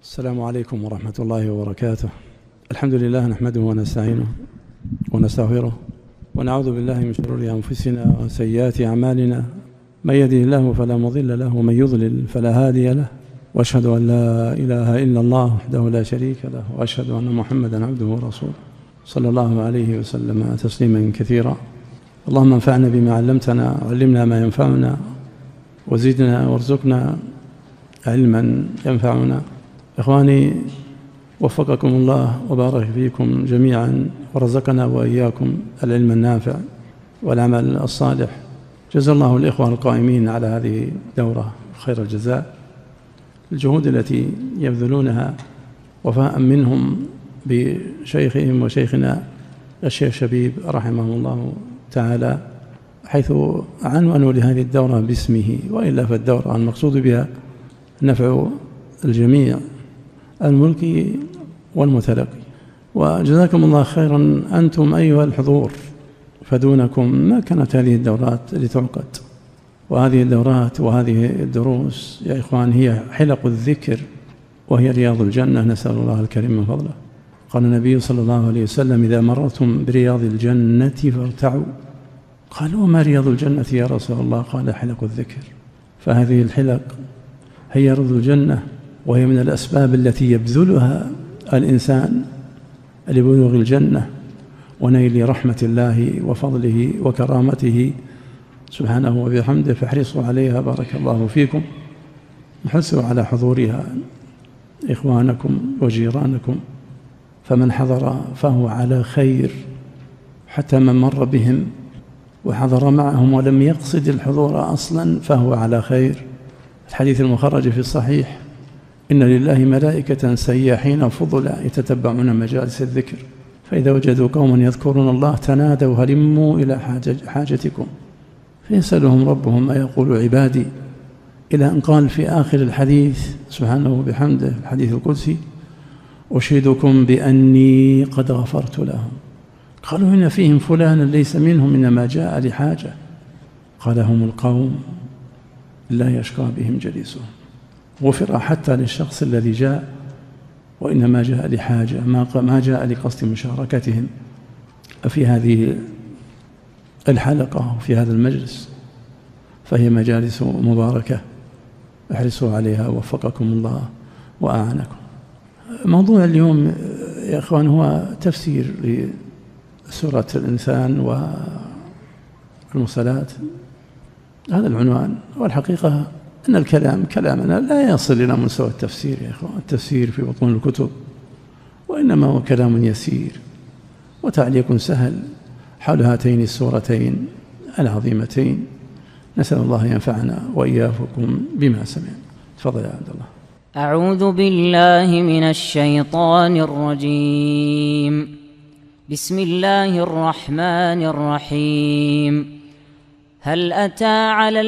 السلام عليكم ورحمة الله وبركاته. الحمد لله نحمده ونستعينه ونستغفره ونعوذ بالله من شرور أنفسنا وسيئات أعمالنا، من يهده الله فلا مضل له ومن يضلل فلا هادي له، وأشهد أن لا إله إلا الله وحده لا شريك له، وأشهد أن محمدا عبده ورسوله صلى الله عليه وسلم تسليما كثيرا. اللهم انفعنا بما علمتنا وعلمنا ما ينفعنا وزدنا وارزقنا علما ينفعنا. إخواني، وفقكم الله وبارك فيكم جميعا ورزقنا وإياكم العلم النافع والعمل الصالح. جزا الله الإخوة القائمين على هذه الدورة خير الجزاء، الجهود التي يبذلونها وفاء منهم بشيخهم وشيخنا الشيخ شبيب رحمه الله تعالى، حيث عنونوا لهذه الدورة باسمه، وإلا فالدورة المقصود بها نفع الجميع الملكي والمتلقي. وجزاكم الله خيرا أنتم أيها الحضور، فدونكم ما كانت هذه الدورات لتعقد. وهذه الدورات وهذه الدروس يا إخوان هي حلق الذكر، وهي رياض الجنة، نسأل الله الكريم من فضله. قال النبي صلى الله عليه وسلم: إذا مررتم برياض الجنة فارتعوا. قالوا: وما رياض الجنة يا رسول الله؟ قال: حلق الذكر. فهذه الحلق هي رياض الجنة، وهي من الأسباب التي يبذلها الإنسان لبلوغ الجنة ونيل رحمة الله وفضله وكرامته سبحانه وبحمده. فاحرصوا عليها بارك الله فيكم، احرصوا على حضورها إخوانكم وجيرانكم، فمن حضر فهو على خير، حتى من مر بهم وحضر معهم ولم يقصد الحضور أصلا فهو على خير. الحديث المخرج في الصحيح: إن لله ملائكة سياحين فضلا يتتبعون مجالس الذكر، فإذا وجدوا قوما يذكرون الله تنادوا هلموا إلى حاجتكم، فيسألهم ربهم: ما يقول عبادي؟ إلى أن قال في آخر الحديث سبحانه وبحمده الحديث القدسي: أشهدكم بأني قد غفرت لهم. قالوا: إن فيهم فلانا ليس منهم، إنما جاء لحاجة. قال: هم القوم لا يشقى بهم جليسهم. غفر حتى للشخص الذي جاء وإنما جاء لحاجة، ما جاء لقصد مشاركتهم في هذه الحلقة وفي هذا المجلس، فهي مجالس مباركة، احرصوا عليها وفقكم الله وأعانكم. موضوع اليوم يا أخوان هو تفسير لسورة الإنسان والمرسلات، هذا العنوان. والحقيقة أن كلامنا لا يصل إلى مستوى التفسير يا إخوان، التفسير في بطون الكتب، وإنما هو كلام يسير وتعليق سهل حول هاتين السورتين العظيمتين. نسأل الله ينفعنا وإياكم بما سمعنا. تفضل يا عبد الله. أعوذ بالله من الشيطان الرجيم. بسم الله الرحمن الرحيم. هل أتى على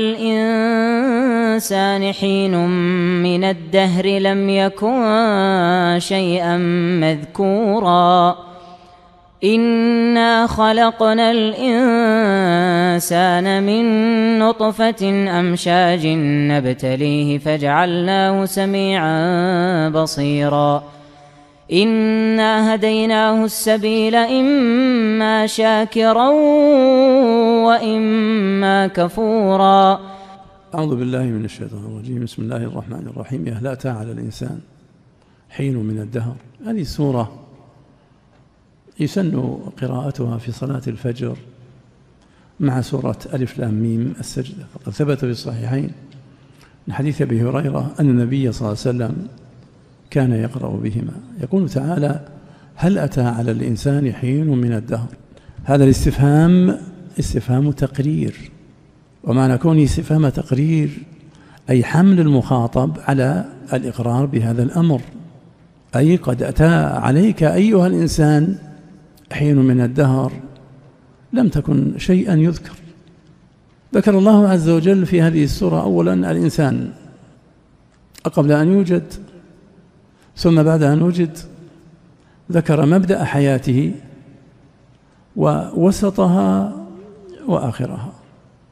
الإنسان حين من الدهر لم يكن شيئا مذكورا إنا خلقنا الإنسان من نطفة أمشاج نبتليه فجعلناه سميعا بصيرا إنا هديناه السبيل إما شاكرا وإما كفورا. أعوذ بالله من الشيطان الرجيم. بسم الله الرحمن الرحيم. هل أتى على الإنسان حين من الدهر. هذه السورة يسن قراءتها في صلاة الفجر مع سورة ألف لام ميم السجدة، فقد ثبت في الصحيحين من حديث أبي هريرة أن النبي صلى الله عليه وسلم كان يقرأ بهما. يقول تعالى: هل أتى على الإنسان حين من الدهر. هذا الاستفهام استفهام تقرير، ومعنى كونه استفهام تقرير أي حمل المخاطب على الإقرار بهذا الأمر، أي قد أتى عليك أيها الإنسان حين من الدهر لم تكن شيئا يذكر. ذكر الله عز وجل في هذه السورة أولا الإنسان قبل أن يوجد، ثم بعد أن وجد ذكر مبدأ حياته ووسطها وآخرها.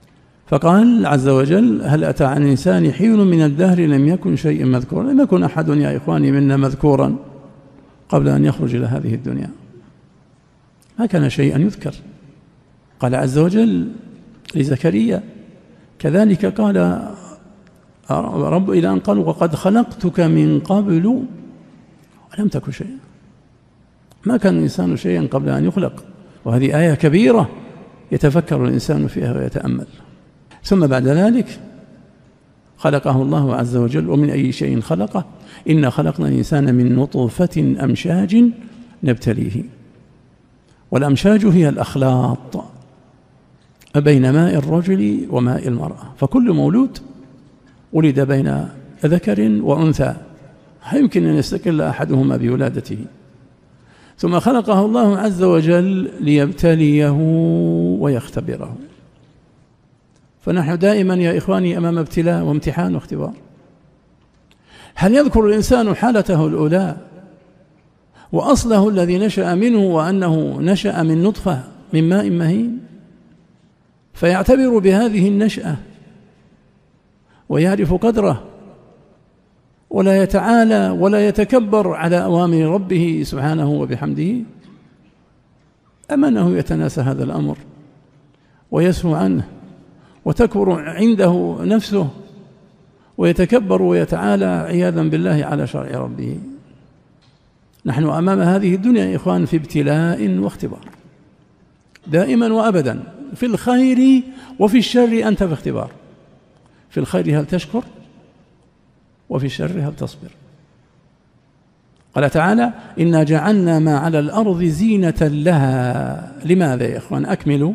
فقال عز وجل: هل أتى عن الإنسان حين من الدهر لم يكن شيئا مذكورا. لم يكن أحد يا إخواني منا مذكورا قبل أن يخرج إلى هذه الدنيا، ما كان شيئا يذكر. قال عز وجل لزكريا كذلك قال رب إلى أن قال: وقد خلقتك من قبل ولم تكن شيئا. ما كان الإنسان شيئا قبل أن يخلق، وهذه آية كبيرة يتفكر الإنسان فيها ويتأمل. ثم بعد ذلك خلقه الله عز وجل. ومن أي شيء خلقه؟ إنا خلقنا الإنسان من نطفة أمشاج نبتليه. والأمشاج هي الأخلاط بين ماء الرجل وماء المرأة، فكل مولود ولد بين ذكر وأنثى يمكن أن يستقل أحدهما بولادته، ثم خلقه الله عز وجل ليبتليه ويختبره. فنحن دائما يا إخواني أمام ابتلاء وامتحان واختبار. هل يذكر الإنسان حالته الأولى وأصله الذي نشأ منه، وأنه نشأ من نطفة من ماء مهين، فيعتبر بهذه النشأة ويعرف قدره ولا يتعالى ولا يتكبر على أوامر ربه سبحانه وبحمده؟ أم أنه يتناسى هذا الأمر ويسهو عنه وتكبر عنده نفسه ويتكبر ويتعالى عياذا بالله على شرع ربه؟ نحن أمام هذه الدنيا يا إخوان في ابتلاء واختبار دائما وأبدا، في الخير وفي الشر أنت في اختبار. في الخير هل تشكر؟ وفي الشر هل تصبر؟ قال تعالى: إنا جعلنا ما على الأرض زينة لها. لماذا يا إخوان؟ أكملوا.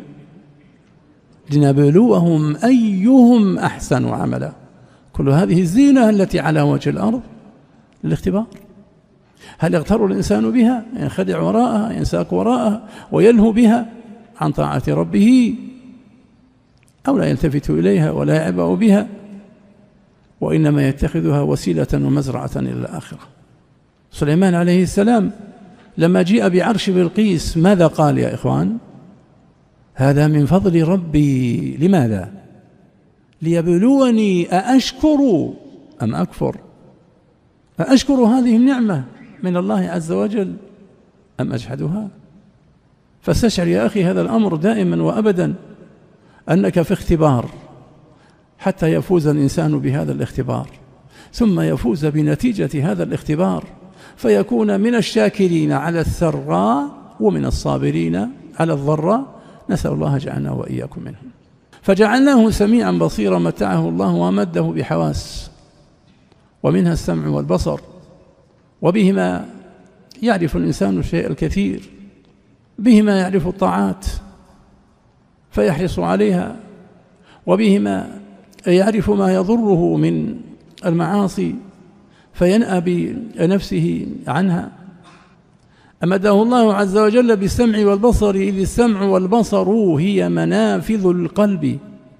لنبلوهم أيهم أحسن عملا. كل هذه الزينة التي على وجه الأرض للاختبار. هل يغتر الإنسان بها، ينخدع وراءها، ينساق وراءها ويلهو بها عن طاعة ربه، أو لا يلتفت إليها ولا يعبأ بها، وإنما يتخذها وسيلة ومزرعة إلى الآخرة؟ سليمان عليه السلام لما جيء بعرش بلقيس ماذا قال يا إخوان؟ هذا من فضل ربي. لماذا؟ ليبلوني أأشكر أم أكفر. أأشكر هذه النعمة من الله عز وجل أم أجحدها؟ فاستشعر يا أخي هذا الأمر دائما وأبدا، أنك في اختبار حتى يفوز الإنسان بهذا الاختبار، ثم يفوز بنتيجة هذا الاختبار فيكون من الشاكرين على السراء ومن الصابرين على الضراء. نسأل الله جعلنا وإياكم منهم. فجعلناه سميعا بصيرا متعه الله ومده بحواس، ومنها السمع والبصر، وبهما يعرف الإنسان الشيء الكثير، بهما يعرف الطاعات فيحرص عليها، وبهما يعرف ما يضره من المعاصي فينأى بنفسه عنها. أمده الله عز وجل بالسمع والبصر، إذ السمع والبصر هي منافذ القلب،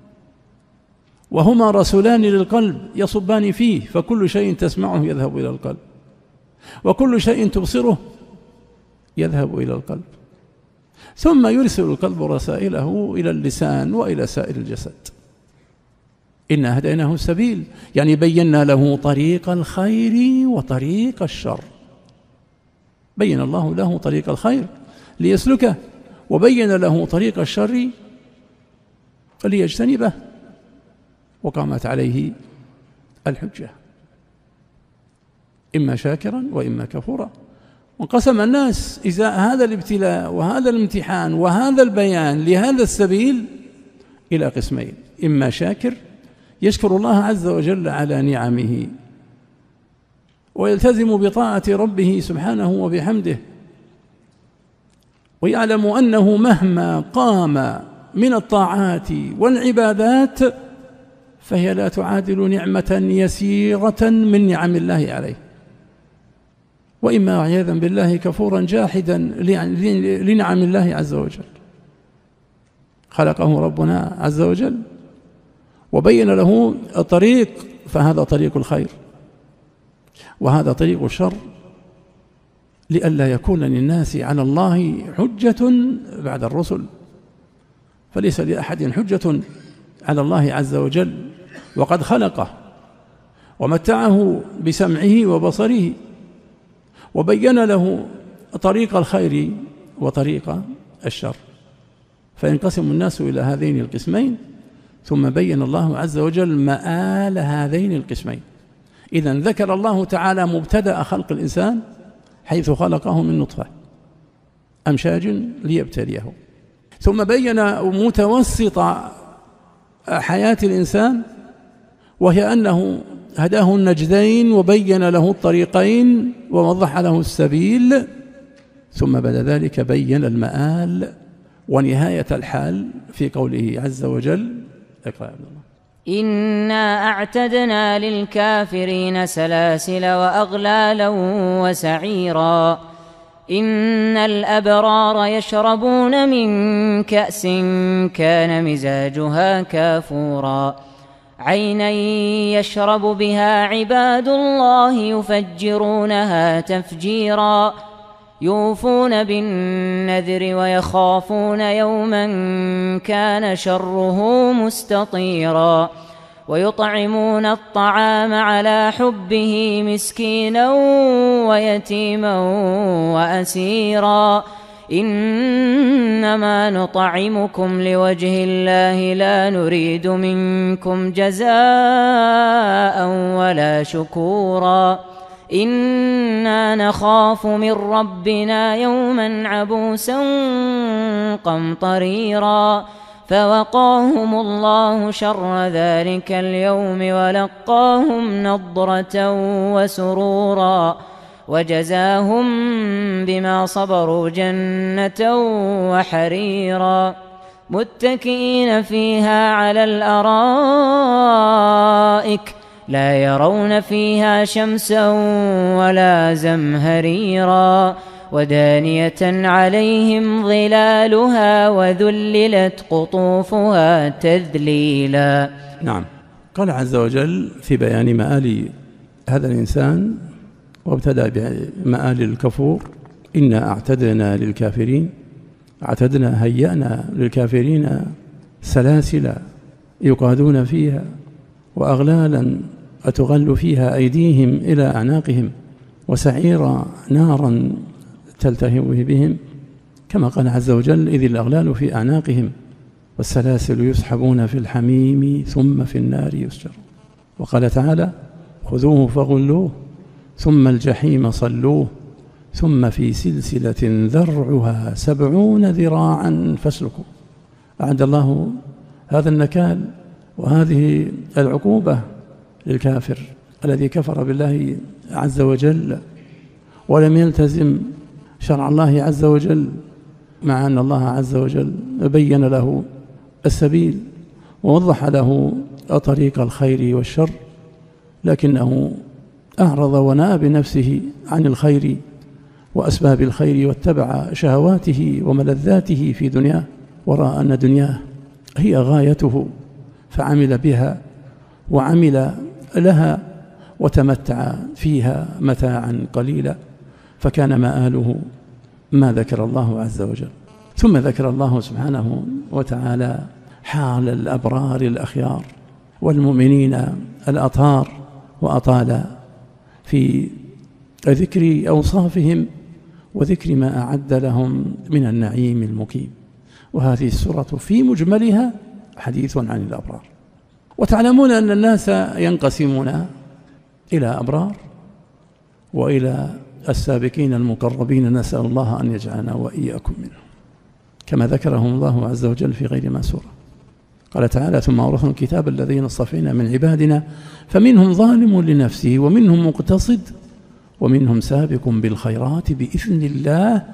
وهما رسولان للقلب يصبان فيه، فكل شيء تسمعه يذهب إلى القلب، وكل شيء تبصره يذهب إلى القلب، ثم يرسل القلب رسائله إلى اللسان وإلى سائر الجسد. إنا هديناه السبيل، يعني بينا له طريق الخير وطريق الشر. بين الله له طريق الخير ليسلكه، وبين له طريق الشر ليجتنبه، وقامت عليه الحجة، إما شاكرا وإما كفورا. وانقسم الناس إزاء هذا الابتلاء وهذا الامتحان وهذا البيان لهذا السبيل إلى قسمين: إما شاكر يشكر الله عز وجل على نعمه ويلتزم بطاعة ربه سبحانه وبحمده، ويعلم أنه مهما قام من الطاعات والعبادات فهي لا تعادل نعمة يسيرة من نعم الله عليه، وإما عياذا بالله كفورا جاحدا لنعم الله عز وجل. خلقه ربنا عز وجل وبين له الطريق، فهذا طريق الخير وهذا طريق الشر، لئلا يكون للناس على الله حجة بعد الرسل. فليس لأحد حجة على الله عز وجل وقد خلقه ومتعه بسمعه وبصره وبين له طريق الخير وطريق الشر، فينقسم الناس إلى هذين القسمين، ثم بين الله عز وجل مآل هذين القسمين. إذن ذكر الله تعالى مبتدأ خلق الإنسان حيث خلقه من نطفة أمشاج ليبتليه، ثم بين متوسط حياة الإنسان وهي أنه هداه النجدين وبين له الطريقين ووضح له السبيل، ثم بعد ذلك بين المآل ونهاية الحال في قوله عز وجل. اقرأ يا عبد الله. إنا أعتدنا للكافرين سلاسل وأغلالا وسعيرا إن الأبرار يشربون من كأس كان مزاجها كافورا عينا يشرب بها عباد الله يفجرونها تفجيرا يوفون بالنذر ويخافون يوما كان شره مستطيرا ويطعمون الطعام على حبه مسكينا ويتيما وأسيرا إنما نطعمكم لوجه الله لا نريد منكم جزاء ولا شكورا إنا نخاف من ربنا يوما عبوسا قمطريرا فوقاهم الله شر ذلك اليوم ولقاهم نضرة وسرورا وجزاهم بما صبروا جنة وحريرا متكئين فيها على الأرائك لا يرون فيها شمسا ولا زمهريرا ودانية عليهم ظلالها وذللت قطوفها تذليلا. نعم، قال عز وجل في بيان مآل هذا الإنسان وابتدأ بمآل الكفور: إنا أعتدنا للكافرين، اعتدنا هيأنا للكافرين سلاسل يقادون فيها وأغلالا أتغل فيها أيديهم إلى أعناقهم وسعيرا نارا تلتهب بهم، كما قال عز وجل: إذ الأغلال في أعناقهم والسلاسل يسحبون في الحميم ثم في النار يسجرون. وقال تعالى: خذوه فغلوه ثم الجحيم صلوه ثم في سلسلة ذرعها 70 ذراعا فاسلكوه. أعد الله هذا النكال وهذه العقوبة للكافر الذي كفر بالله عز وجل ولم يلتزم شرع الله عز وجل، مع أن الله عز وجل بين له السبيل ووضح له طريق الخير والشر، لكنه أعرض ونأى بنفسه عن الخير وأسباب الخير واتبع شهواته وملذاته في دنياه، ورأى أن دنياه هي غايته فعمل بها وعمل لها وتمتع فيها متاعا قليلا، فكان مآله ما ذكر الله عز وجل. ثم ذكر الله سبحانه وتعالى حال الأبرار الأخيار والمؤمنين الأطهار، وأطال في ذكر أوصافهم وذكر ما أعد لهم من النعيم المقيم. وهذه السورة في مجملها حديث عن الأبرار. وتعلمون أن الناس ينقسمون إلى أبرار وإلى السابقين المقربين، نسأل الله أن يجعلنا وإياكم منهم، كما ذكرهم الله عز وجل في غير ما سورة. قال تعالى: ثم أورثنا الكتاب الذين اصطفينا من عبادنا فمنهم ظالم لنفسه ومنهم مقتصد ومنهم سابق بالخيرات بإذن الله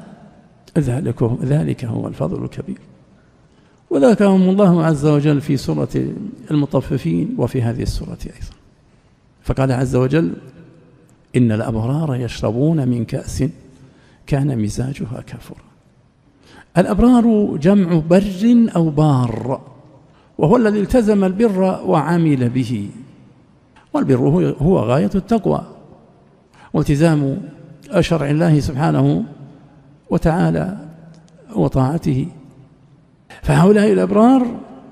ذلك هو الفضل الكبير. وذكرهم الله عز وجل في سورة المطففين وفي هذه السورة أيضا، فقال عز وجل: إن الأبرار يشربون من كأس كان مزاجها كافورا. الأبرار جمع بر أو بار، وهو الذي التزم البر وعمل به، والبر هو غاية التقوى والتزام شرع الله سبحانه وتعالى وطاعته. فهؤلاء الأبرار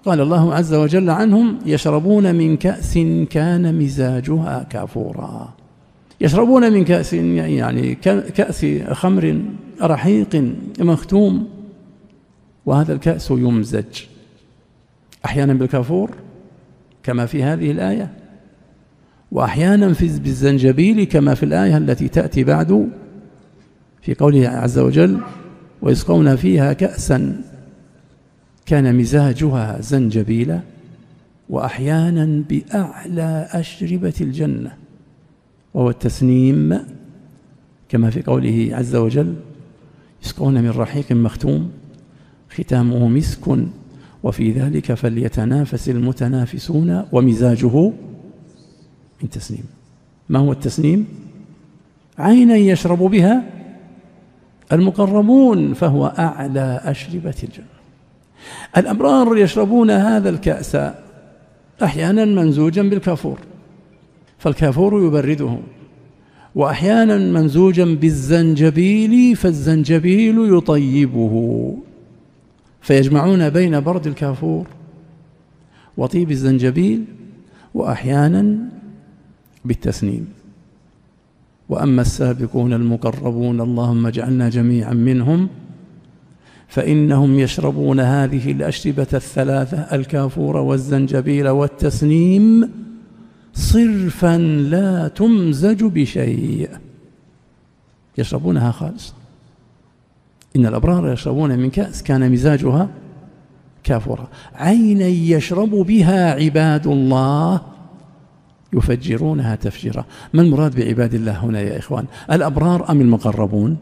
قال الله عز وجل عنهم: يشربون من كأس كان مزاجها كافورا. يشربون من كأس يعني كأس خمر رحيق مختوم، وهذا الكأس يمزج أحيانا بالكافور كما في هذه الآية، وأحيانا بالزنجبيل كما في الآية التي تأتي بعد في قوله عز وجل: ويسقون فيها كأسا كان مزاجها زنجبيلا، وأحيانا بأعلى أشربة الجنة وهو التسنيم كما في قوله عز وجل: يسقون من رحيق مختوم ختامه مسك وفي ذلك فليتنافس المتنافسون ومزاجه من تسنيم. ما هو التسنيم؟ عينا يشرب بها المقربون فهو أعلى أشربة الجنة. الأبرار يشربون هذا الكأس أحيانا منزوجا بالكافور فالكافور يبرده، وأحيانا منزوجا بالزنجبيل فالزنجبيل يطيبه، فيجمعون بين برد الكافور وطيب الزنجبيل، وأحيانا بالتسنيم. وأما السابقون المقربون اللهم اجعلنا جميعا منهم فإنهم يشربون هذه الأشربة الثلاثة الكافور والزنجبيل والتسنيم صرفا لا تمزج بشيء، يشربونها خالصة. إن الأبرار يشربون من كأس كان مزاجها كافورا عينا يشرب بها عباد الله يفجرونها تفجيرا. ما المراد بعباد الله هنا يا إخوان؟ الأبرار أم المقربون؟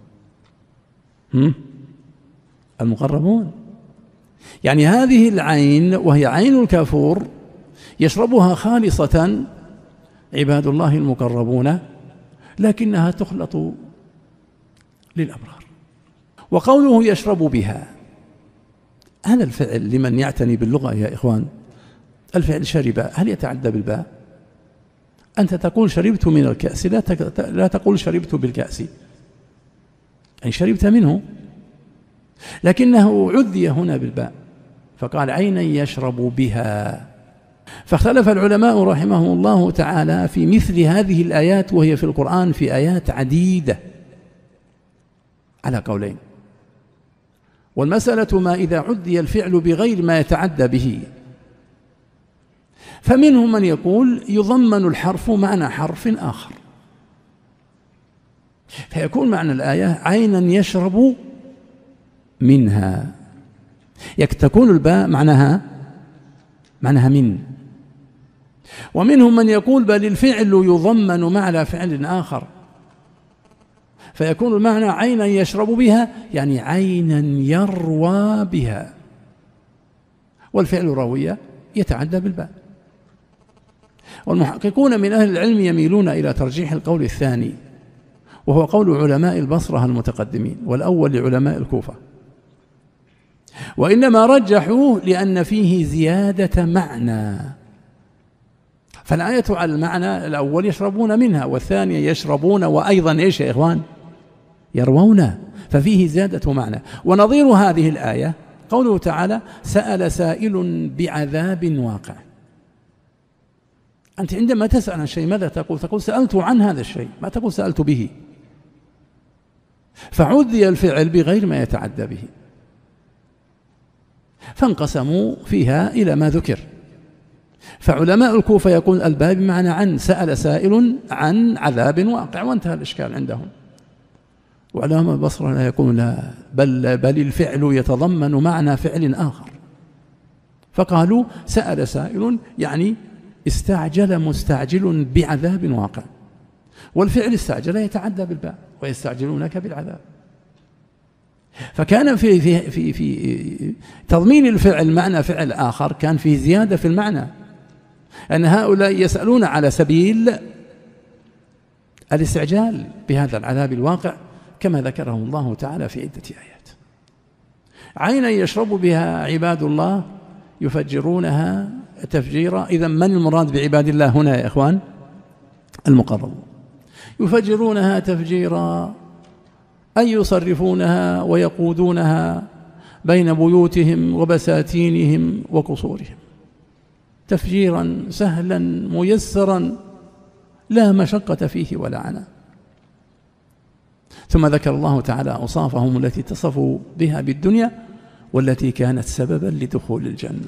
المقربون. يعني هذه العين وهي عين الكافور يشربها خالصة عباد الله المقربون، لكنها تخلط للأبرار. وقوله يشرب بها، هذا الفعل لمن يعتني باللغة يا إخوان، الفعل شرب هل يتعدى بالباء؟ أنت تقول شربت من الكأس، لا تقول شربت بالكأس، يعني شربت منه، لكنه عذي هنا بالباء فقال عينا يشرب بها. فاختلف العلماء رحمهم الله تعالى في مثل هذه الآيات، وهي في القرآن في آيات عديدة على قولين. والمسألة ما إذا عذي الفعل بغير ما يتعدى به، فمنهم من يقول يضمن الحرف معنى حرف آخر، فيكون معنى الآية عينا يشرب منها، تكون الباء معناها من. ومنهم من يقول بل الفعل يضمن معنى فعل آخر، فيكون المعنى عينا يشرب بها يعني عينا يروى بها، والفعل روية يتعدى بالباء. والمحققون من أهل العلم يميلون إلى ترجيح القول الثاني، وهو قول علماء البصرة المتقدمين، والأول لعلماء الكوفة، وإنما رجحوا لأن فيه زيادة معنى. فالآية على المعنى الأول يشربون منها، والثانية يشربون وأيضا إيش يا إخوان؟ يروون، ففيه زيادة معنى. ونظير هذه الآية قوله تعالى سأل سائل بعذاب واقع. أنت عندما تسأل عن شيء ماذا تقول؟ تقول سألت عن هذا الشيء، ما تقول سألت به. فعذي الفعل بغير ما يتعدى به، فانقسموا فيها إلى ما ذكر. فعلماء الكوفة يقول الباء بمعنى عن، سأل سائل عن عذاب واقع، وانتهى الإشكال عندهم. وعلماء البصرة لا يقول لا، بل الفعل يتضمن معنى فعل آخر، فقالوا سأل سائل يعني استعجل مستعجل بعذاب واقع، والفعل استعجل يتعدى بالباء ويستعجلونك بالعذاب. فكان في تضمين الفعل معنى فعل آخر كان فيه زيادة في المعنى، أن هؤلاء يسألون على سبيل الاستعجال بهذا العذاب الواقع كما ذكره الله تعالى في عدة آيات. عينا يشرب بها عباد الله يفجرونها تفجيرا. إذا من المراد بعباد الله هنا يا إخوان؟ المقربون. يفجرونها تفجيرا أي يصرفونها ويقودونها بين بيوتهم وبساتينهم وقصورهم تفجيرا سهلا ميسرا لا مشقة فيه ولا عناء. ثم ذكر الله تعالى أوصافهم التي اتصفوا بها بالدنيا والتي كانت سببا لدخول الجنة.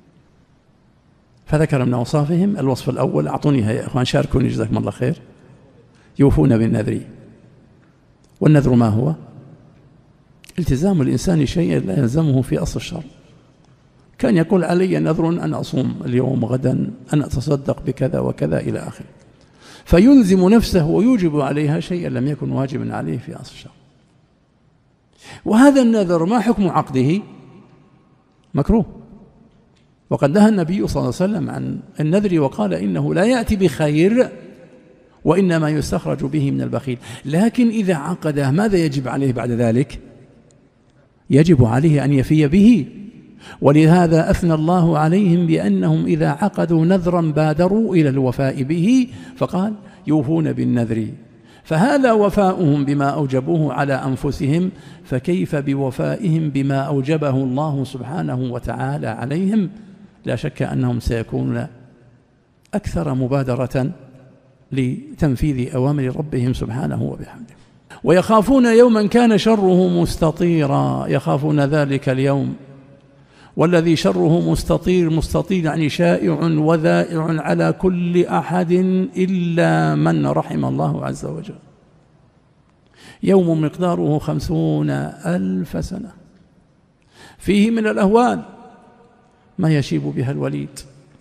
فذكر من أوصافهم الوصف الأول، أعطونيها يا إخوان شاركوني جزاكم الله خير. يوفون بالنذر. والنذر ما هو؟ التزام الإنسان شيئا لا يلزمه في أصل الشرع. كان يقول علي نذر أن أصوم اليوم غدا، أن أتصدق بكذا وكذا إلى آخره، فيلزم نفسه ويوجب عليها شيئا لم يكن واجبا عليه في أصل الشرع. وهذا النذر ما حكم عقده؟ مكروه. وقد نهى النبي صلى الله عليه وسلم عن النذر وقال إنه لا يأتي بخير وإنما يستخرج به من البخيل. لكن إذا عقده ماذا يجب عليه بعد ذلك؟ يجب عليه أن يفي به. ولهذا أثنى الله عليهم بأنهم إذا عقدوا نذرا بادروا إلى الوفاء به، فقال يوفون بالنذر. فهذا وفاؤهم بما أوجبوه على أنفسهم، فكيف بوفائهم بما أوجبه الله سبحانه وتعالى عليهم؟ لا شك أنهم سيكونون أكثر مبادرة لتنفيذ أوامر ربهم سبحانه وبحمده. ويخافون يوما كان شره مستطيرا، يخافون ذلك اليوم والذي شره مستطير يعني شائع وذائع على كل أحد إلا من رحم الله عز وجل. يوم مقداره 50,000 سنة، فيه من الأهوال ما يشيب بها الوليد،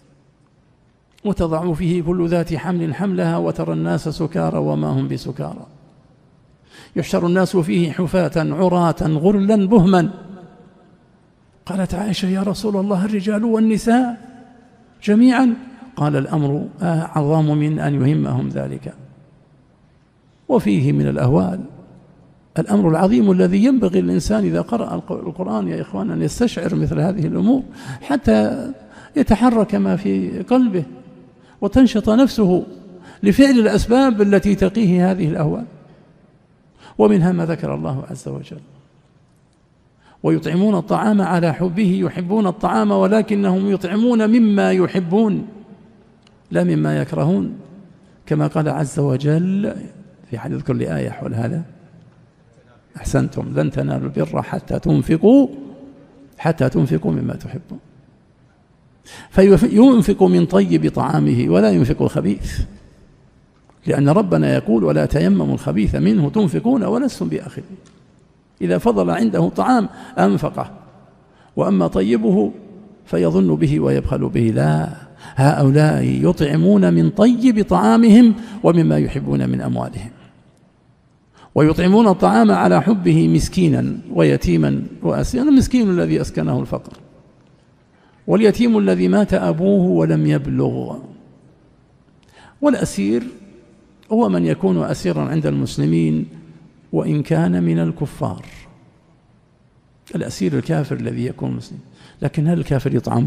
وتضع فيه كل ذات حمل حملها وترى الناس سكارى وما هم بسكارى. يحشر الناس فيه حفاة عراة غرلا بهما. قالت عائشة يا رسول الله الرجال والنساء جميعا؟ قال الأمر أعظم من أن يهمهم ذلك. وفيه من الأهوال الأمر العظيم الذي ينبغي الإنسان إذا قرأ القرآن يا إخوان أن يستشعر مثل هذه الأمور حتى يتحرك ما في قلبه وتنشط نفسه لفعل الأسباب التي تقيه هذه الأهوال. ومنها ما ذكر الله عز وجل: ويطعمون الطعام على حبه، يحبون الطعام ولكنهم يطعمون مما يحبون لا مما يكرهون، كما قال عز وجل في حديث كل آية حول هذا: أحسنتم لن تنالوا البر حتى تنفقوا مما تحبون. فينفق من طيب طعامه ولا ينفق الخبيث، لأن ربنا يقول: ولا تيمموا الخبيث منه تنفقون ولستم بآخذين. إذا فضل عنده طعام أنفقه، وأما طيبه فيظن به ويبخل به. لا، هؤلاء يطعمون من طيب طعامهم ومما يحبون من أموالهم. ويطعمون الطعام على حبه مسكينا ويتيما وأسيرا. المسكين الذي أسكنه الفقر، واليتيم الذي مات أبوه ولم يبلغ، والأسير هو من يكون أسيرا عند المسلمين وإن كان من الكفار. الأسير الكافر الذي يكون مسلم، لكن هل الكافر يطعم؟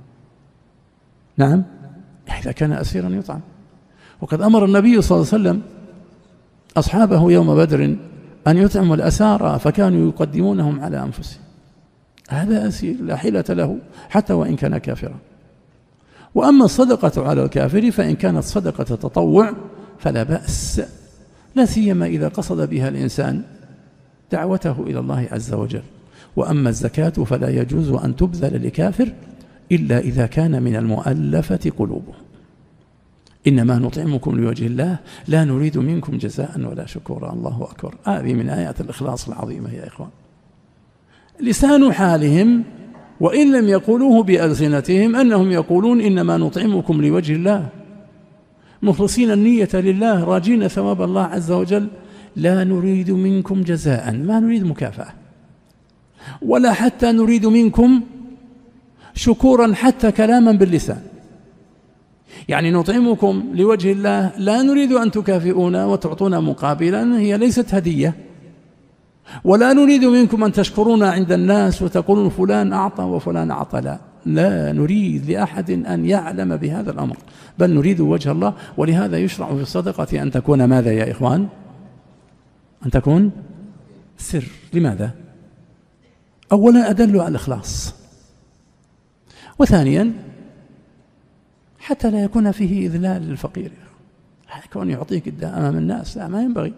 نعم، إذا كان أسيرا يطعم. وقد أمر النبي صلى الله عليه وسلم أصحابه يوم بدر أن يطعموا الأسارى، فكانوا يقدمونهم على أنفسهم. هذا أسير لا حيلة له حتى وإن كان كافرا. وأما الصدقة على الكافر فإن كانت صدقة تطوع فلا بأس، لا سيما إذا قصد بها الإنسان دعوته إلى الله عز وجل. وأما الزكاة فلا يجوز أن تبذل لكافر إلا إذا كان من المؤلفة قلوبهم. إنما نطعمكم لوجه الله لا نريد منكم جزاء ولا شكورا. الله أكبر. هذه من آيات الإخلاص العظيمة يا إخوان. لسان حالهم وإن لم يقولوه بألسنتهم أنهم يقولون إنما نطعمكم لوجه الله، مخلصين النية لله راجين ثواب الله عز وجل، لا نريد منكم جزاء، ما نريد مكافأة، ولا حتى نريد منكم شكورا حتى كلاما باللسان. يعني نطعمكم لوجه الله لا نريد أن تكافئونا وتعطونا مقابلا، هي ليست هدية. ولا نريد منكم أن تشكرونا عند الناس وتقولون فلان أعطى وفلان أعطى، لا نريد لأحد أن يعلم بهذا الأمر، بل نريد وجه الله. ولهذا يشرع في الصدقة أن تكون ماذا يا إخوان؟ أن تكون سر. لماذا؟ أولا أدل على الإخلاص، وثانيا حتى لا يكون فيه إذلال للفقير، يكون يعطيك أمام الناس، لا، ما ينبغي.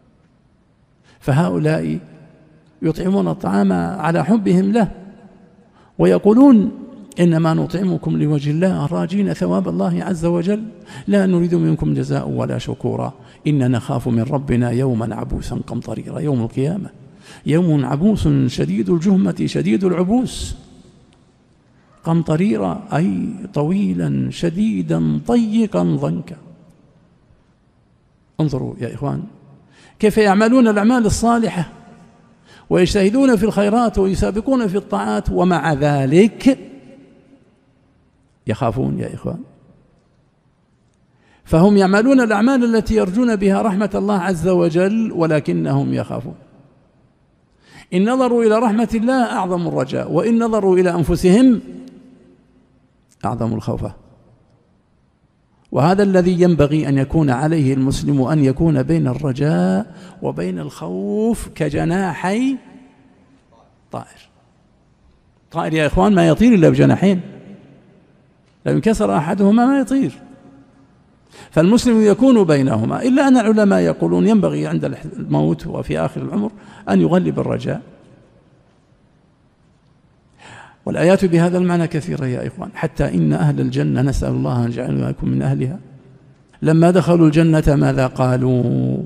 فهؤلاء يطعمون الطعام على حبهم له، ويقولون إنما نطعمكم لوجه الله راجين ثواب الله عز وجل، لا نريد منكم جزاء ولا شكورا، إنا نخاف من ربنا يوما عبوسا قمطريرا. يوم القيامة يوم عبوس شديد الجهمة شديد العبوس، قمطريرا أي طويلا شديدا ضيقا ضنكا. انظروا يا إخوان كيف يعملون الأعمال الصالحة ويجتهدون في الخيرات ويسابقون في الطاعات، ومع ذلك يخافون يا إخوان. فهم يعملون الأعمال التي يرجون بها رحمة الله عز وجل، ولكنهم يخافون. إن نظروا إلى رحمة الله أعظم الرجاء، وإن نظروا إلى أنفسهم أعظم الخوف. وهذا الذي ينبغي أن يكون عليه المسلم، أن يكون بين الرجاء وبين الخوف كجناحي طائر. طائر يا إخوان ما يطير إلا بجناحين، لو انكسر أحدهما ما يطير، فالمسلم يكون بينهما. إلا أن العلماء يقولون ينبغي عند الموت وفي آخر العمر أن يغلب الرجاء. والآيات بهذا المعنى كثيرة يا إخوان، حتى إن أهل الجنة، نسأل الله أن يجعلنا وإياكم من أهلها، لما دخلوا الجنة ماذا قالوا؟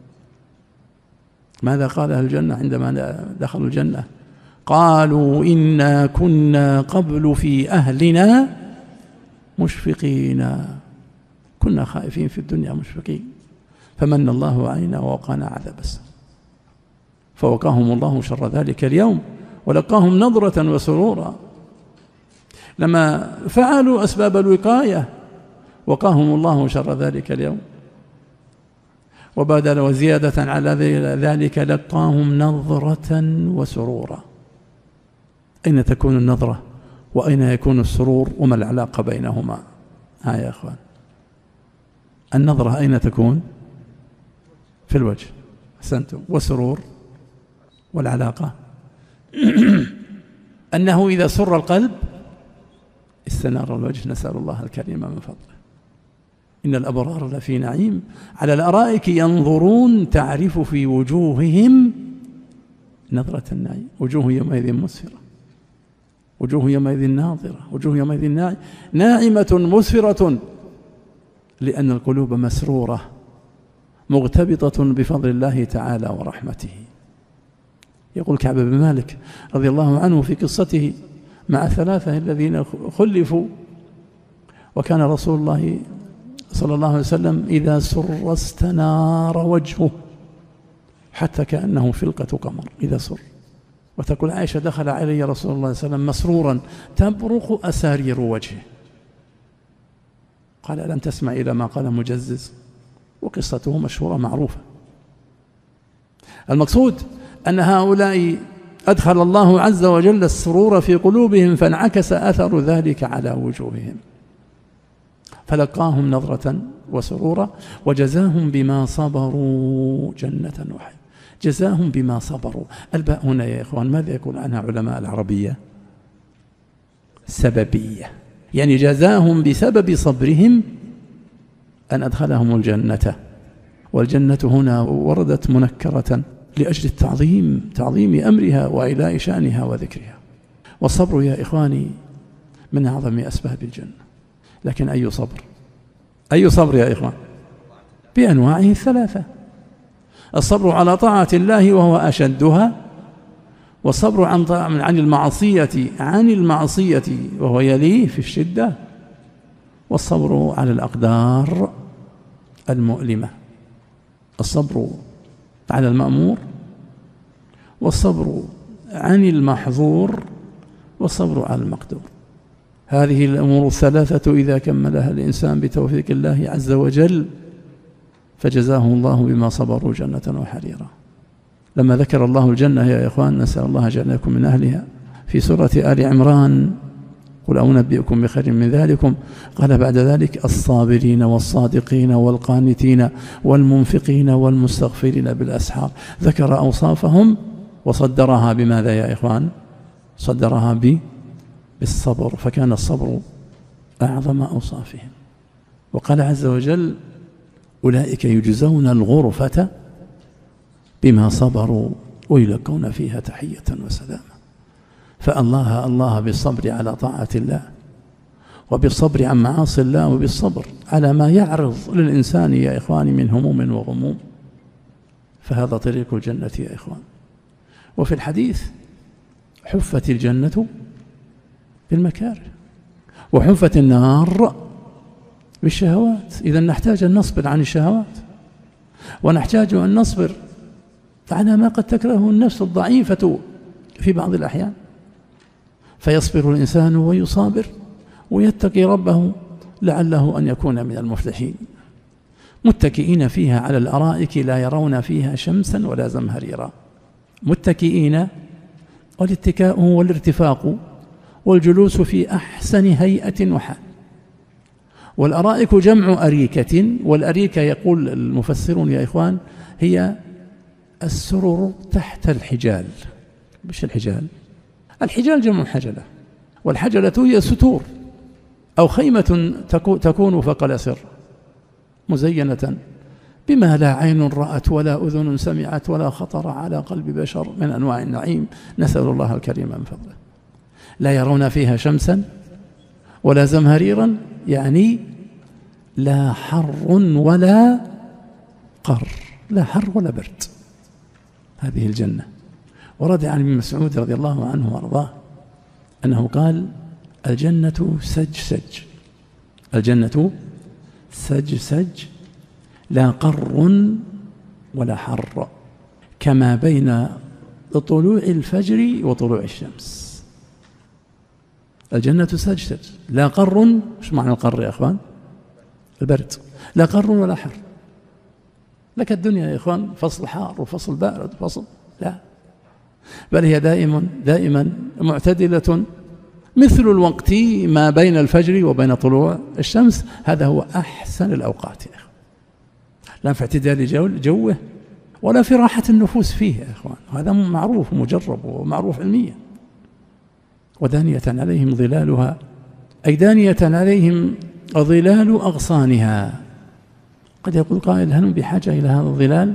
ماذا قال أهل الجنة عندما دخلوا الجنة؟ قالوا إنا كنا قبل في أهلنا مشفقين، كنا خائفين في الدنيا مشفقين، فمن الله علينا ووقانا عذاب السم، فوقاهم الله شر ذلك اليوم ولقاهم نظرة وسرورا. لما فعلوا أسباب الوقاية وقاهم الله شر ذلك اليوم، وبدل وزيادة على ذلك لقاهم نظرة وسرورا. أين تكون النظرة وأين يكون السرور وما العلاقة بينهما؟ يا أخوان، النظرة أين تكون؟ في الوجه، أحسنتم. والسرور والعلاقة أنه إذا سر القلب استنار الوجه، نسأل الله الكريم من فضله. إن الأبرار لفي نعيم على الأرائك ينظرون تعرف في وجوههم نظرة النعيم، وجوه يومئذ مسفرة، وجوه يومئذ ناظرة، وجوه يومئذ ناعمة مسفرة، لأن القلوب مسرورة مغتبطة بفضل الله تعالى ورحمته. يقول كعب بن مالك رضي الله عنه في قصته مع الثلاثة الذين خلفوا، وكان رسول الله صلى الله عليه وسلم إذا سر استنار وجهه حتى كأنه فلقة قمر إذا سر. وتقول عائشة دخل علي رسول الله صلى الله عليه وسلم مسرورا تبرق أسارير وجهه، قال ألم تسمع إلى ما قال مجزز؟ وقصته مشهورة معروفة. المقصود أن هؤلاء أدخل الله عز وجل السرور في قلوبهم، فانعكس أثر ذلك على وجوههم، فلقاهم نظرة وسرورا، وجزاهم بما صبروا جنة وحيد. جزاهم بما صبروا. الباء هنا يا إخوان ماذا يقول عنها علماء العربية؟ سببية، يعني جزاهم بسبب صبرهم أن أدخلهم الجنة. والجنة هنا وردت منكرة لأجل تعظيم أمرها وإعلاء شأنها وذكرها. والصبر يا إخواني من أعظم أسباب الجنة. لكن أي صبر؟ أي صبر يا إخوان؟ بأنواعه الثلاثة. الصبر على طاعة الله وهو أشدها، والصبر عن المعصية وهو يليه في الشدة، والصبر على الأقدار المؤلمة. الصبر على المأمور، والصبر عن المحظور، والصبر على المقدور. هذه الأمور الثلاثة إذا كملها الإنسان بتوفيق الله عز وجل فجزاه الله بما صبروا جنة وحريرا. لما ذكر الله الجنة يا إخوان، نسأل الله جعلكم من أهلها، في سورة آل عمران قل أنبئكم بخير من ذلكم، قال بعد ذلك الصابرين والصادقين والقانتين والمنفقين والمستغفرين بالأسحار. ذكر أوصافهم وصدرها بماذا يا إخوان؟ صدرها بالصبر، فكان الصبر أعظم أوصافهم. وقال عز وجل: أولئك يجزون الغرفة بما صبروا ويلقون فيها تحية وسلاما. فالله بالصبر على طاعة الله، وبالصبر عن معاصي الله، وبالصبر على ما يعرض للإنسان يا إخواني من هموم وغموم. فهذا طريق الجنة يا إخوان. وفي الحديث: حفت الجنة بالمكاره وحفت النار بالشهوات. إذا نحتاج أن نصبر عن الشهوات، ونحتاج أن نصبر على ما قد تكرهه النفس الضعيفة في بعض الأحيان، فيصبر الإنسان ويصابر ويتقي ربه لعله أن يكون من المفلحين. متكئين فيها على الأرائك لا يرون فيها شمسا ولا زمهريرا. متكئين، والاتكاء هو الارتفاق والجلوس في أحسن هيئة وحال. والأرائك جمع أريكة، والأريكة يقول المفسرون يا إخوان هي السرر تحت الحجال. مش الحجال، الحجال جمع حجلة، والحجلة هي ستور أو خيمة تكون فوق الأسر مزينة بما لا عين رأت ولا أذن سمعت ولا خطر على قلب بشر من أنواع النعيم، نسأل الله الكريم من فضله. لا يرون فيها شمسا ولا زمهريرا، يعني لا حر ولا قر، لا حر ولا برد. هذه الجنة. ورد عن ابن مسعود رضي الله عنه وارضاه أنه قال: الجنة سجسج، الجنة سجسج، لا قر ولا حر، كما بين طلوع الفجر وطلوع الشمس. الجنة سجسج، لا قر. ايش معنى القر يا اخوان؟ البرد. لا قر ولا حر. لك الدنيا يا اخوان فصل حار وفصل بارد وفصل، لا، بل هي دائما معتدلة، مثل الوقت ما بين الفجر وبين طلوع الشمس. هذا هو أحسن الأوقات يا إخوان، لا في اعتدال جوه ولا في راحة النفوس فيه يا إخوان. هذا معروف ومجرب ومعروف علميا. ودانية عليهم ظلالها، أي دانية عليهم ظلال أغصانها. قد يقول قائل: هل بحاجة إلى هذا الظلال؟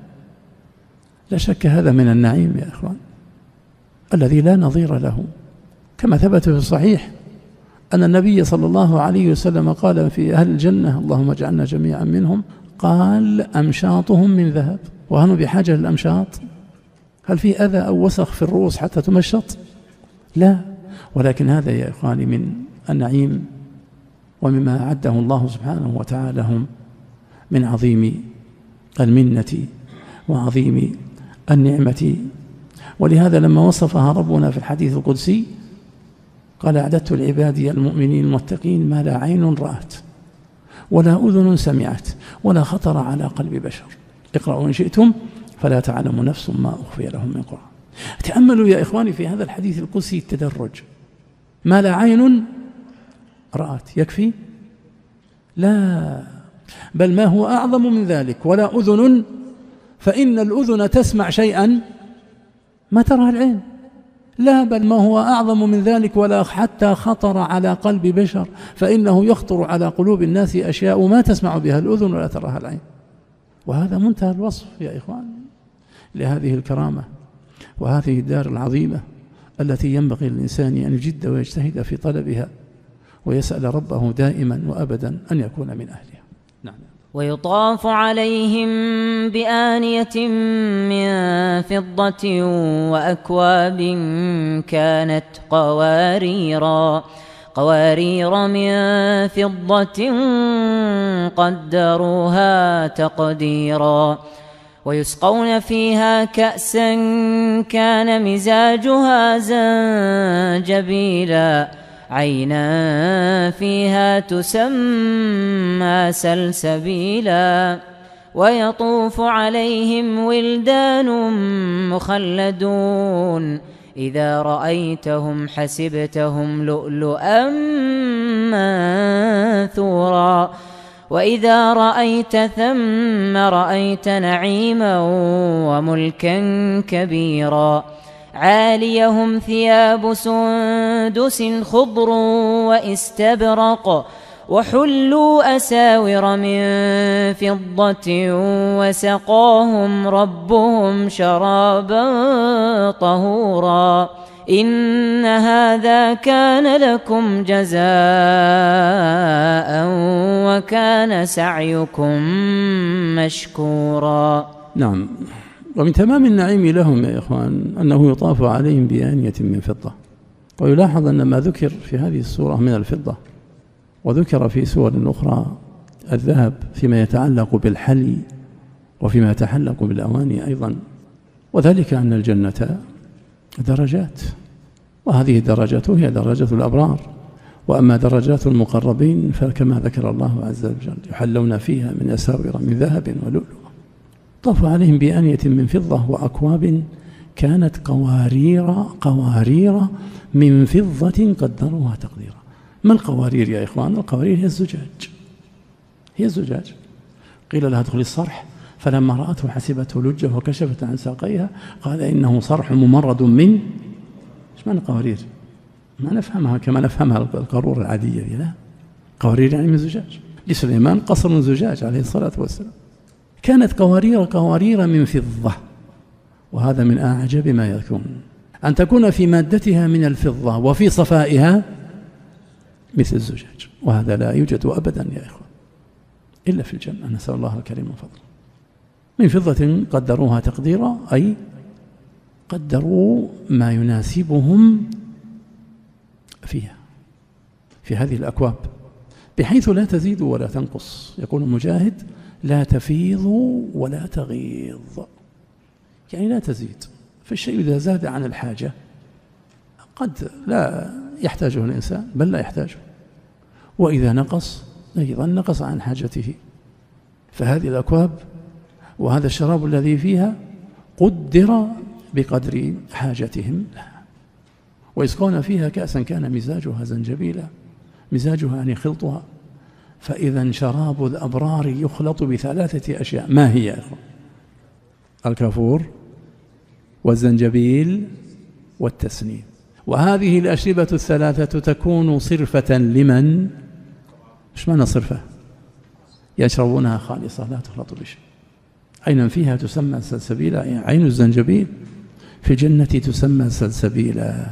لا شك هذا من النعيم يا إخوان الذي لا نظير له، كما ثبت في الصحيح أن النبي صلى الله عليه وسلم قال في أهل الجنة: اللهم اجعلنا جميعا منهم، قال: أمشاطهم من ذهب. وهل بحاجة للأمشاط؟ هل في أذى أو وسخ في الرؤوس حتى تمشط؟ لا، ولكن هذا يا إخواني من النعيم ومما أعده الله سبحانه وتعالى لهم من عظيم المنة وعظيم النعمة. ولهذا لما وصفها ربنا في الحديث القدسي قال: أعددت لعبادي المؤمنين المتقين ما لا عين رأت ولا أذن سمعت ولا خطر على قلب بشر. اقرأوا إن شئتم فلا تعلم نفس ما أخفي لهم من قرآن. تأملوا يا إخواني في هذا الحديث القدسي التدرج. ما لا عين رأت يكفي؟ لا، بل ما هو أعظم من ذلك. ولا أذن، فإن الأذن تسمع شيئا ما ترى العين. لا، بل ما هو أعظم من ذلك. ولا حتى خطر على قلب بشر، فإنه يخطر على قلوب الناس أشياء ما تسمع بها الأذن ولا تراها العين. وهذا منتهى الوصف يا إخوان لهذه الكرامة وهذه الدار العظيمة التي ينبغي للإنسان أن يجد ويجتهد في طلبها ويسأل ربه دائما وأبدا أن يكون من أهلها. نعم. ويطاف عليهم بآنية من فضة وأكواب كانت قوارير من فضة قدروها تقديرا. ويسقون فيها كأسا كان مزاجها زنجبيلا، عينا فيها تسمى سلسبيلا. ويطوف عليهم ولدان مخلدون، إذا رأيتهم حسبتهم لؤلؤا منثورا، وإذا رأيت ثم رأيت نعيما وملكا كبيرا. عاليهم ثياب سندس خضر واستبرق وحلوا أساور من فضة وسقاهم ربهم شرابا طهورا إن هذا كان لكم جزاء وكان سعيكم مشكورا. نعم. ومن تمام النعيم لهم يا إخوان أنه يطاف عليهم بآنية من فضة. ويلاحظ أن ما ذكر في هذه السورة من الفضة وذكر في سور أخرى الذهب فيما يتعلق بالحلي وفيما يتعلق بالأواني أيضا، وذلك أن الجنة درجات، وهذه الدرجات هي درجة الأبرار، وأما درجات المقربين فكما ذكر الله عز وجل يحلون فيها من أساور من ذهب ولؤلؤ. طاف عليهم بآنية من فضة وأكواب كانت قوارير من فضة قدروها تقديرا. ما القوارير يا إخوان؟ القوارير هي الزجاج. قيل لها ادخلي الصرح فلما رأته حسبته لجة وكشفت عن ساقيها قال إنه صرح ممرد من ايش معنى قوارير؟ ما نفهمها كما نفهمها القارورة العادية دي، لا، قوارير يعني من زجاج. لسليمان قصر من زجاج عليه الصلاة والسلام. كانت قوارير من فضة، وهذا من أعجب ما يكون أن تكون في مادتها من الفضة وفي صفائها مثل الزجاج، وهذا لا يوجد أبدا يا إخوان إلا في الجنة، نسأل الله الكريم وفضله. من فضة قدروها تقديرا، أي قدروا ما يناسبهم فيها في هذه الأكواب بحيث لا تزيد ولا تنقص. يقول مجاهد لا تفيض ولا تغيض، يعني لا تزيد. فالشيء إذا زاد عن الحاجة قد لا يحتاجه الإنسان بل لا يحتاجه، وإذا نقص أيضا نقص عن حاجته. فهذه الأكواب وهذا الشراب الذي فيها قدر بقدر حاجتهم لها. ويسقون فيها كأسا كان مزاجها زنجبيلا، مزاجها يعني خلطها. فإذا شراب الأبرار يخلط بثلاثة أشياء، ما هي؟ الكافور والزنجبيل والتسنيم. وهذه الأشربة الثلاثة تكون صرفة لمن؟ ايش معنى صرفة؟ يشربونها خالصة لا تخلط بشيء. عينا فيها تسمى سلسبيلا، يعني عين الزنجبيل في الجنة تسمى سلسبيلا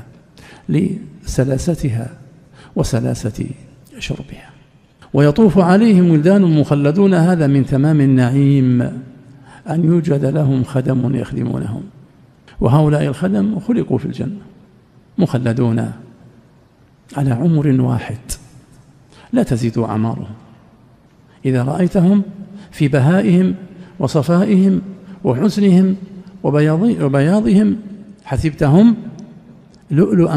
لسلاستها وسلاسة شربها. ويطوف عليهم ولدان مخلدون، هذا من تمام النعيم أن يوجد لهم خدم يخدمونهم، وهؤلاء الخدم خلقوا في الجنة مخلدون على عمر واحد لا تزيد أعمارهم. إذا رأيتهم في بهائهم وصفائهم وحسنهم وبياضهم حسبتهم لؤلؤا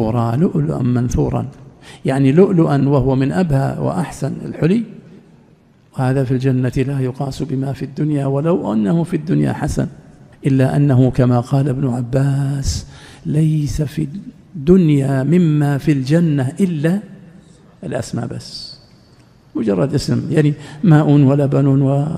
منثورا، يعني لؤلؤا وهو من أبهى وأحسن الحلي. وهذا في الجنة لا يقاس بما في الدنيا ولو أنه في الدنيا حسن، إلا أنه كما قال ابن عباس ليس في الدنيا مما في الجنة إلا الأسماء بس، مجرد اسم، يعني ماء ولبن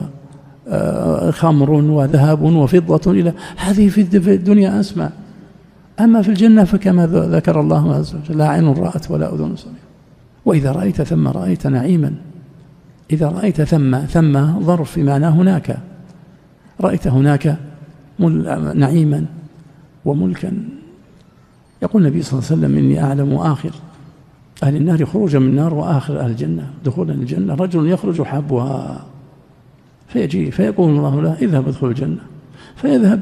وخمر وذهب وفضة، إلى هذه في الدنيا أسماء. أما في الجنة فكما ذكر الله عز وجل لا عين رأت ولا أذن سمعت. وإذا رأيت ثم رأيت نعيما، إذا رأيت ثم ظرف بمعنى هناك، رأيت هناك نعيما وملكا. يقول النبي صلى الله عليه وسلم إني أعلم آخر أهل النار خروجا من النار وآخر أهل الجنة دخولا الجنة رجل يخرج حبها فيجي فيقول الله له اذهب ادخل الجنة، فيذهب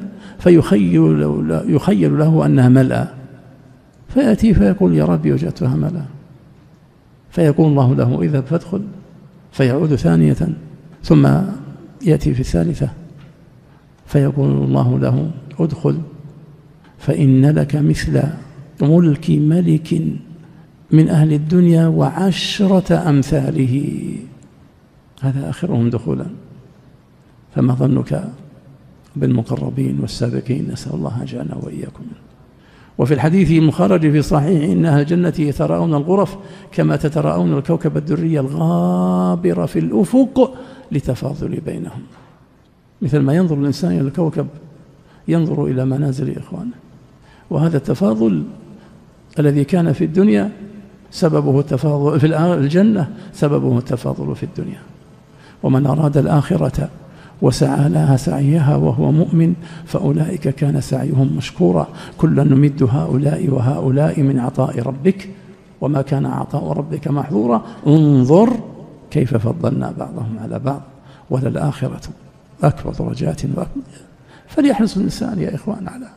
فيخيل له أنها ملأى، فيأتي فيقول يا ربي وجدتها ملأى، فيقول الله له اذهب فادخل، فيعود ثانية ثم يأتي في الثالثة فيقول الله له ادخل فإن لك مثل ملك ملك من أهل الدنيا وعشرة أمثاله، هذا آخرهم دخولا. فما ظنك بالمقربين والسابقين؟ نسأل الله أجعلنا وإياكم. وفي الحديث المخرج في صحيح إن أهل الجنة يتراءون الغرف كما تتراءون الكوكب الدري الغابر في الأفق لتفاضل بينهم، مثل ما ينظر الإنسان إلى الكوكب ينظر إلى منازل إخوانه. وهذا التفاضل الذي كان في الدنيا سببه التفاضل في الجنة، سببه التفاضل في الدنيا. ومن أراد الآخرة وسعى لها سعيها وهو مؤمن فأولئك كان سعيهم مشكورا. كلا نمد هؤلاء وهؤلاء من عطاء ربك وما كان عطاء ربك محظورا انظر كيف فضلنا بعضهم على بعض وللآخرة أكبر درجات وأكبر. فليحرص الإنسان يا إخوان على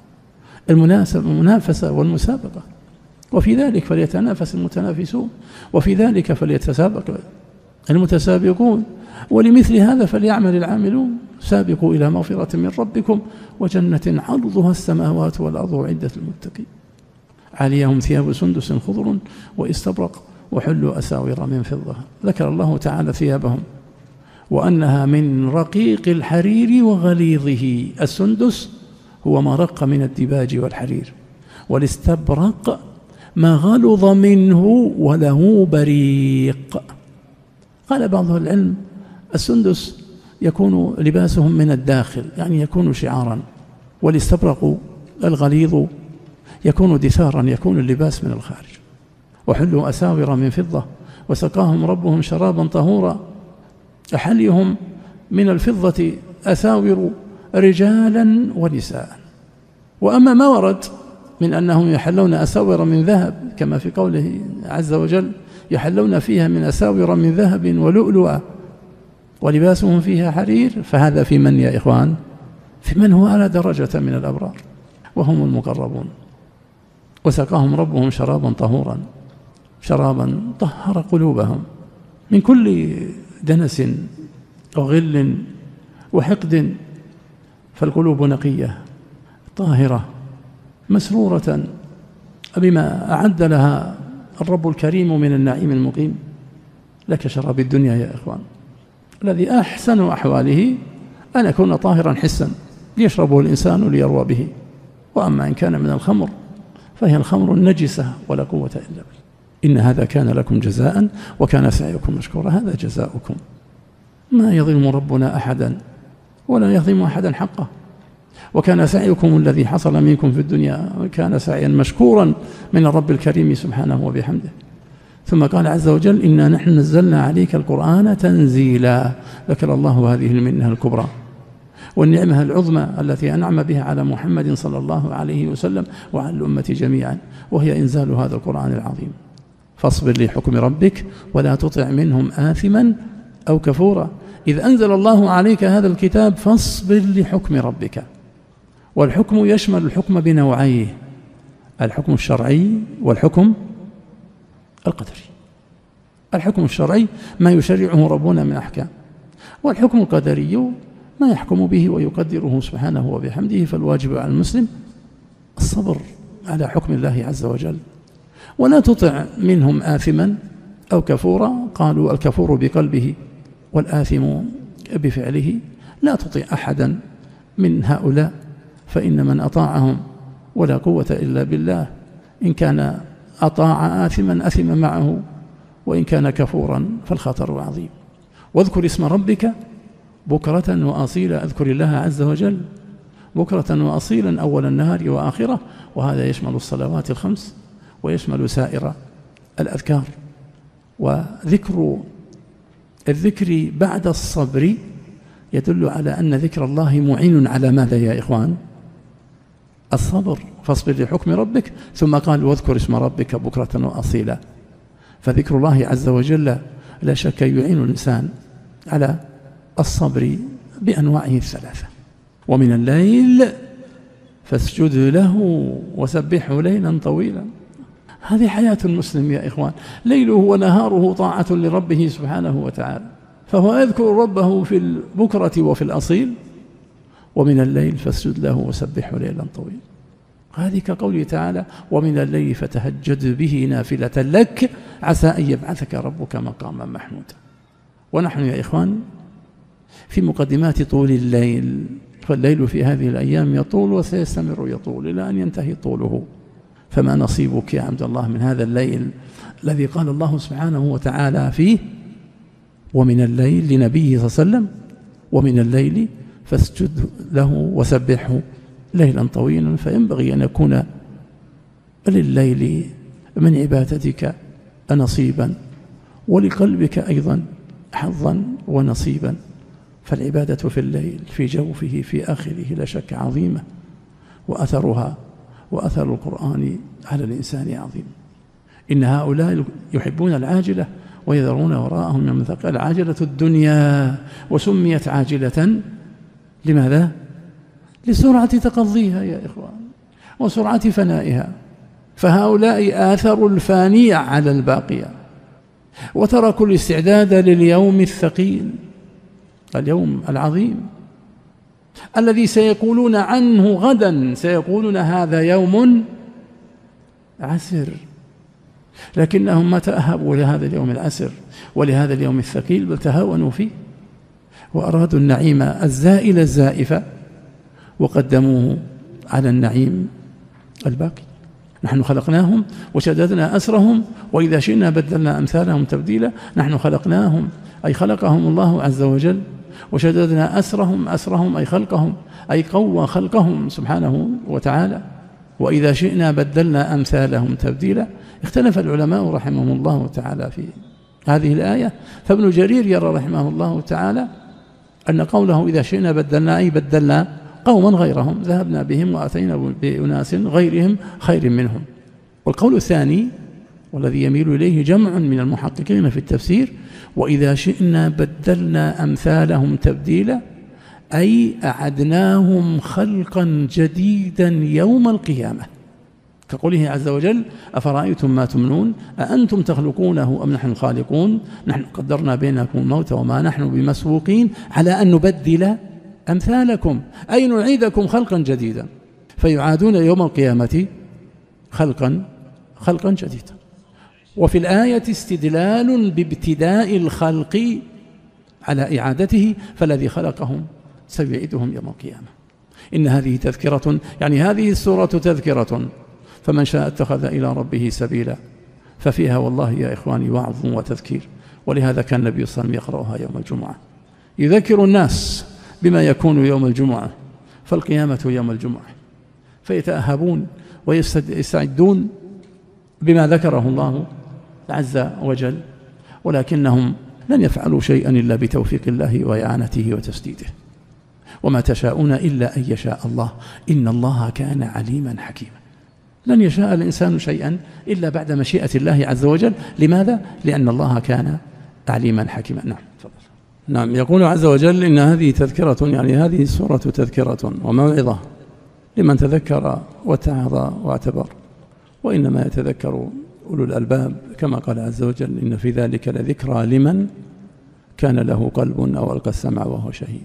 المنافسة والمسابقة، وفي ذلك فليتنافس المتنافسون، وفي ذلك فليتسابق المتسابقون، ولمثل هذا فليعمل العاملون. سابقوا إلى مغفرة من ربكم وجنة عرضها السماوات والأرض أعدت للمتقين عليهم ثياب سندس خضر واستبرق وحلوا أساور من فضة. ذكر الله تعالى ثيابهم وأنها من رقيق الحرير وغليظه. السندس هو ما رق من الديباج والحرير، والاستبرق ما غلظ منه وله بريق. قال بعض العلم السندس يكون لباسهم من الداخل، يعني يكون شعارا، والاستبرق الغليظ يكون دثارا، يكون اللباس من الخارج. وحلوا أساور من فضة وسقاهم ربهم شرابا طهورا. أحليهم من الفضة أساور رجالا ونساء. وأما ما ورد من أنهم يحلون أساور من ذهب كما في قوله عز وجل يحلون فيها من أساور من ذهب ولؤلؤا ولباسهم فيها حرير، فهذا في من يا إخوان؟ في من هو على درجة من الأبرار وهم المقربون. وسقاهم ربهم شرابا طهورا، شرابا طهر قلوبهم من كل دنس وغل وحقد، فالقلوب نقية طاهرة مسرورة بما أعد لها الرب الكريم من النعيم المقيم. لك شراب الدنيا يا إخوان الذي أحسن أحواله أن يكون طاهرا حسا ليشربه الإنسان ليروى به. وأما إن كان من الخمر فهي الخمر النجسة ولا قوة إلا بالله. إن هذا كان لكم جزاء وكان سعيكم مشكورا. هذا جزاؤكم. ما يظلم ربنا أحدا ولا يظلم أحدا حقه. وكان سعيكم الذي حصل منكم في الدنيا كان سعيا مشكورا من الرب الكريم سبحانه وبحمده. ثم قال عز وجل إنا نحن نزلنا عليك القرآن تنزيلا. ذكر الله هذه المنة الكبرى والنعمة العظمى التي أنعم بها على محمد صلى الله عليه وسلم وعلى الأمة جميعا، وهي إنزال هذا القرآن العظيم. فاصبر لحكم ربك ولا تطع منهم آثما أو كفورا. إذ أنزل الله عليك هذا الكتاب فاصبر لحكم ربك. والحكم يشمل الحكم بنوعيه: الحكم الشرعي والحكم القدري. الحكم الشرعي ما يشرعه ربنا من أحكام، والحكم القدري ما يحكم به ويقدره سبحانه وبحمده. فالواجب على المسلم الصبر على حكم الله عز وجل، ولا تطع منهم آثما أو كفورا. قالوا الكفور بقلبه والآثم بفعله. لا تطع أحدا من هؤلاء، فإن من أطاعهم ولا قوة إلا بالله. إن كان أطاع آثما أثم معه، وإن كان كفورا فالخطر عظيم. واذكر اسم ربك بكرة وأصيلا. أذكر الله عز وجل بكرة وأصيلا أول النهار وآخرة، وهذا يشمل الصلوات الخمس ويشمل سائر الأذكار. وذكر الذكر بعد الصبر يدل على أن ذكر الله معين على ماذا يا إخوان؟ الصبر. فاصبر لحكم ربك. ثم قال واذكر اسم ربك بكرة وأصيلا. فذكر الله عز وجل لا شك يعين الإنسان على الصبر بأنواعه الثلاثة. ومن الليل فاسجد له وسبحه ليلا طويلا. هذه حياة المسلم يا إخوان، ليله ونهاره طاعة لربه سبحانه وتعالى. فهو يذكر ربه في البكرة وفي الأصيل. ومن الليل فاسجد له وسبحه ليلا طويلا. هذه كقوله تعالى ومن الليل فتهجد به نافلة لك عسى أن يبعثك ربك مقاما محمودا. ونحن يا إخوان في مقدمات طول الليل، فالليل في هذه الأيام يطول وسيستمر يطول إلى أن ينتهي طوله. فما نصيبك يا عبد الله من هذا الليل الذي قال الله سبحانه وتعالى فيه ومن الليل لنبيه صلى الله عليه وسلم ومن الليل فاسجد له وسبحه ليلا طويلا. فينبغي أن يكون لليل من عبادتك نصيبا ولقلبك أيضا حظا ونصيبا. فالعبادة في الليل في جوفه في آخره لا شك عظيمة، وأثرها وأثر القرآن على الإنسان عظيم. إن هؤلاء يحبون العاجلة ويذرون وراءهم يوما ثقيلا. العاجلة الدنيا، وسميت عاجلة لماذا؟ لسرعة تقضيها يا إخوان وسرعة فنائها. فهؤلاء آثروا الفانية على الباقية وتركوا الاستعداد لليوم الثقيل، اليوم العظيم الذي سيقولون عنه غدا، سيقولون هذا يوم عسر، لكنهم ما تأهبوا لهذا اليوم العسر ولهذا اليوم الثقيل، بل تهاونوا فيه وأرادوا النعيم الزائل الزائف وقدموه على النعيم الباقي. نحن خلقناهم وشددنا أسرهم وإذا شئنا بدلنا أمثالهم تبديلا. نحن خلقناهم أي خلقهم الله عز وجل، وشددنا أسرهم أي خلقهم، أي قوى خلقهم سبحانه وتعالى، وإذا شئنا بدلنا أمثالهم تبديلا. اختلف العلماء رحمهم الله تعالى في هذه الآية، فابن جرير يرى رحمه الله تعالى أن قوله إذا شئنا بدلنا أي بدلنا قوما غيرهم، ذهبنا بهم وأتينا بأناس غيرهم خير منهم. والقول الثاني والذي يميل إليه جمع من المحققين في التفسير، وإذا شئنا بدلنا أمثالهم تبديلا أي أعدناهم خلقا جديدا يوم القيامة، كقوله عز وجل أفرأيتم ما تمنون أأنتم تخلقونه أم نحن الخالقون نحن قدرنا بينكم الموت وما نحن بمسبوقين على أن نبدل أمثالكم أي نعيدكم خلقا جديدا. فيعادون يوم القيامة خلقا جديدا. وفي الآية استدلال بابتداء الخلق على إعادته، فالذي خلقهم سيعيدهم يوم القيامة. إن هذه تذكرة، يعني هذه السورة تذكرة، فمن شاء اتخذ إلى ربه سبيلا. ففيها والله يا إخواني وعظ وتذكير، ولهذا كان النبي صلى الله عليه وسلم يقرأها يوم الجمعة، يذكر الناس بما يكون يوم الجمعة، فالقيامة يوم الجمعة، فيتأهبون ويستعدون بما ذكره الله عز وجل، ولكنهم لن يفعلوا شيئا إلا بتوفيق الله وإعانته وتسديده، وما تشاءون إلا أن يشاء الله إن الله كان عليما حكيما. لن يشاء الإنسان شيئا إلا بعد مشيئة الله عز وجل. لماذا؟ لأن الله كان عليما حكيما. نعم تفضل. نعم، يقول عز وجل إن هذه تذكرة، يعني هذه السورة تذكرة وموعظة لمن تذكر واتعظ واعتبر، وإنما يتذكر أولو الألباب، كما قال عز وجل إن في ذلك لذكرى لمن كان له قلب أو ألقى السمع وهو شهيد.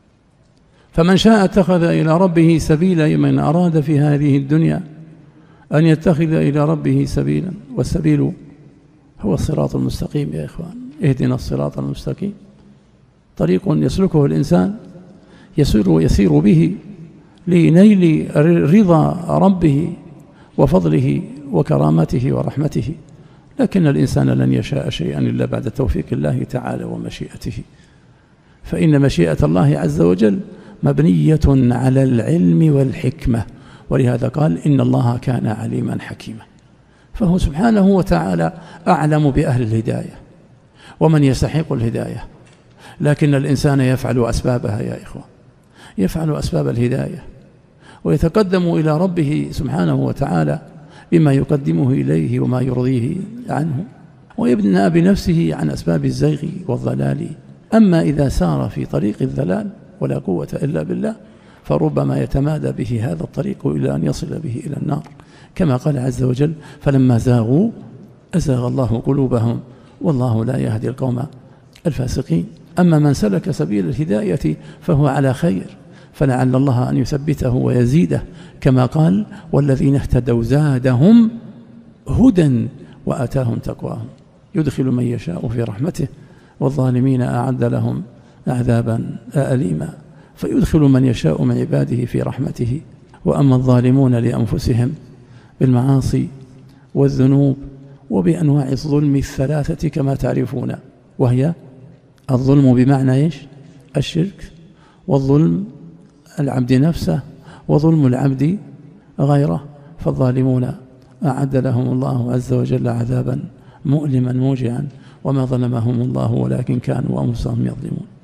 فمن شاء اتخذ إلى ربه سبيلا، من أراد في هذه الدنيا أن يتخذ إلى ربه سبيلا، والسبيل هو الصراط المستقيم يا إخوان. اهدنا الصراط المستقيم، طريق يسلكه الإنسان يسير به لنيل رضا ربه وفضله وكرامته ورحمته، لكن الإنسان لن يشاء شيئا إلا بعد توفيق الله تعالى ومشيئته، فإن مشيئة الله عز وجل مبنية على العلم والحكمة، ولهذا قال إن الله كان عليما حكيما. فهو سبحانه وتعالى أعلم بأهل الهداية ومن يستحق الهداية، لكن الإنسان يفعل أسبابها يا إخوة، يفعل أسباب الهداية ويتقدم إلى ربه سبحانه وتعالى بما يقدمه إليه وما يرضيه عنه، ويبنى بنفسه عن أسباب الزيغ والضلال. أما إذا سار في طريق الضلال ولا قوة إلا بالله، فربما يتمادى به هذا الطريق إلى أن يصل به إلى النار، كما قال عز وجل فلما زاغوا أزاغ الله قلوبهم والله لا يهدي القوم الفاسقين. أما من سلك سبيل الهداية فهو على خير، فلعل الله أن يثبته ويزيده، كما قال والذين اهتدوا زادهم هدى وآتاهم تقواهم يدخل من يشاء في رحمته والظالمين أعد لهم عذابا أليما. فيدخل من يشاء من عباده في رحمته، وأما الظالمون لأنفسهم بالمعاصي والذنوب وبأنواع الظلم الثلاثة كما تعرفون، وهي الظلم بمعنى إيش؟ الشرك، والظلم العبد نفسه، وظلم العبد غيره. فالظالمون أعد لهم الله عز وجل عذابا مؤلما موجعا، وما ظلمهم الله ولكن كانوا أنفسهم يظلمون.